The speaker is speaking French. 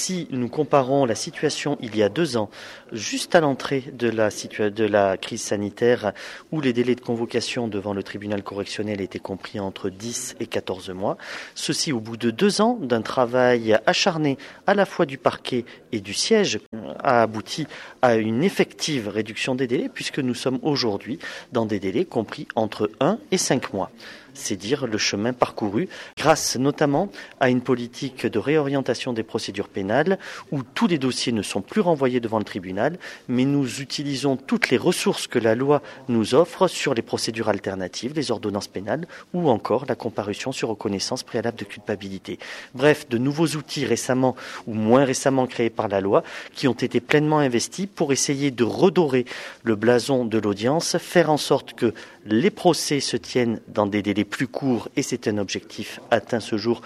Si nous comparons la situation il y a 2 ans, juste à l'entrée de la crise sanitaire, où les délais de convocation devant le tribunal correctionnel étaient compris entre 10 et 14 mois, ceci au bout de 2 ans d'un travail acharné à la fois du parquet et du siège a abouti à une effective réduction des délais puisque nous sommes aujourd'hui dans des délais compris entre 1 et 5 mois. C'est dire le chemin parcouru grâce notamment à une politique de réorientation des procédures pénales où tous les dossiers ne sont plus renvoyés devant le tribunal, mais nous utilisons toutes les ressources que la loi nous offre sur les procédures alternatives, les ordonnances pénales ou encore la comparution sur reconnaissance préalable de culpabilité. Bref, de nouveaux outils récemment ou moins récemment créés par la loi qui ont été pleinement investis pour essayer de redorer le blason de l'audience, faire en sorte que les procès se tiennent dans des délais plus courts et c'est un objectif atteint ce jour